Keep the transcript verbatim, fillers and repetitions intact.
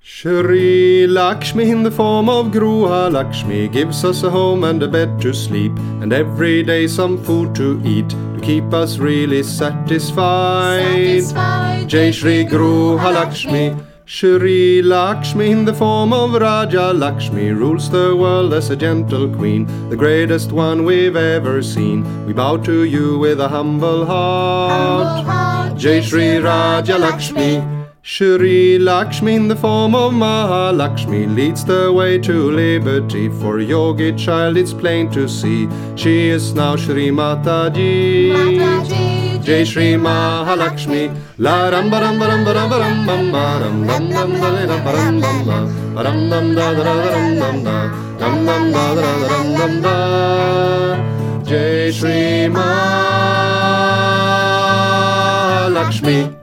Shri Lakshmi in the form of Gruha Lakshmi gives us a home and a bed to sleep, and every day some food to eat to keep us really satisfied. satisfied. Jai Shri Gruha Lakshmi. Shri Lakshmi in the form of Raja Lakshmi rules the world as a gentle queen, the greatest one we've ever seen. We bow to you with a humble heart. Humble heart. Jai Shri Raja Lakshmi. Shri Lakshmi in the form of Mahalakshmi leads the way to liberty. For Yogi child it's plain to see, she is now Shri Mataji. Mataji. Jai Shri Mahalakshmi. La ram ba ram ba ram ba ram ba ram bam ba ram ram ram da da ram ba ram bam ba ram ram da da da ram bam da ram ram da da da ram bam da. Jai Shri Mahalakshmi.